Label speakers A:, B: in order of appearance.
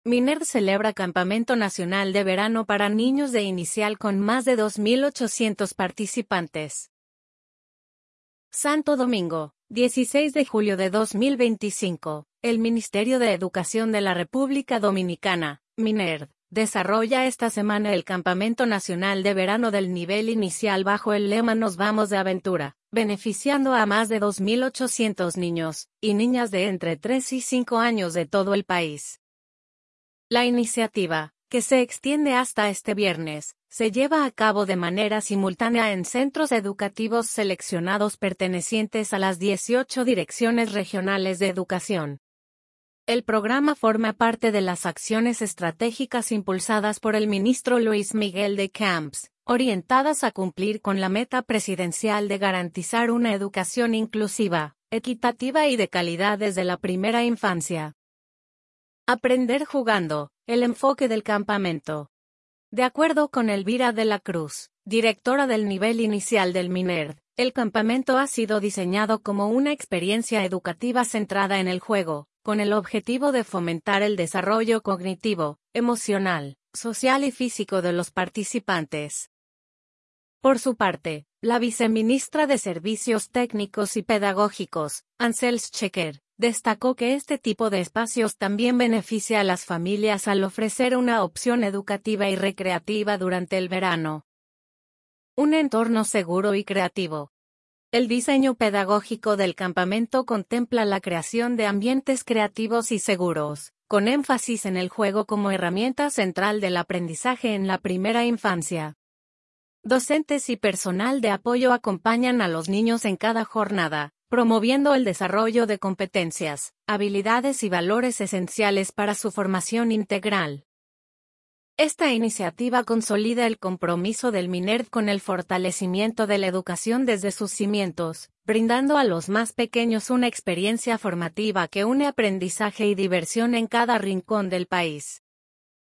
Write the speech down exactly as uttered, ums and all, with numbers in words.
A: MINERD celebra Campamento Nacional de Verano para Niños de Inicial con más de dos mil ochocientos participantes. Santo Domingo, dieciséis de julio de dos mil veinticinco. El Ministerio de Educación de la República Dominicana, MINERD, desarrolla esta semana el Campamento Nacional de Verano del nivel inicial bajo el lema Nos vamos de aventura, beneficiando a más de dos mil ochocientos niños y niñas de entre tres y cinco años de todo el país. La iniciativa, que se extiende hasta este viernes, se lleva a cabo de manera simultánea en centros educativos seleccionados pertenecientes a las dieciocho direcciones regionales de educación. El programa forma parte de las acciones estratégicas impulsadas por el ministro Luis Miguel de Camps, orientadas a cumplir con la meta presidencial de garantizar una educación inclusiva, equitativa y de calidad desde la primera infancia. Aprender jugando, el enfoque del campamento. De acuerdo con Elvira de la Cruz, directora del nivel inicial del MINERD, el campamento ha sido diseñado como una experiencia educativa centrada en el juego, con el objetivo de fomentar el desarrollo cognitivo, emocional, social y físico de los participantes. Por su parte, la viceministra de Servicios Técnicos y Pedagógicos, Ansels Checker, destacó que este tipo de espacios también beneficia a las familias al ofrecer una opción educativa y recreativa durante el verano. Un entorno seguro y creativo. El diseño pedagógico del campamento contempla la creación de ambientes creativos y seguros, con énfasis en el juego como herramienta central del aprendizaje en la primera infancia. Docentes y personal de apoyo acompañan a los niños en cada jornada, promoviendo el desarrollo de competencias, habilidades y valores esenciales para su formación integral. Esta iniciativa consolida el compromiso del MINERD con el fortalecimiento de la educación desde sus cimientos, brindando a los más pequeños una experiencia formativa que une aprendizaje y diversión en cada rincón del país.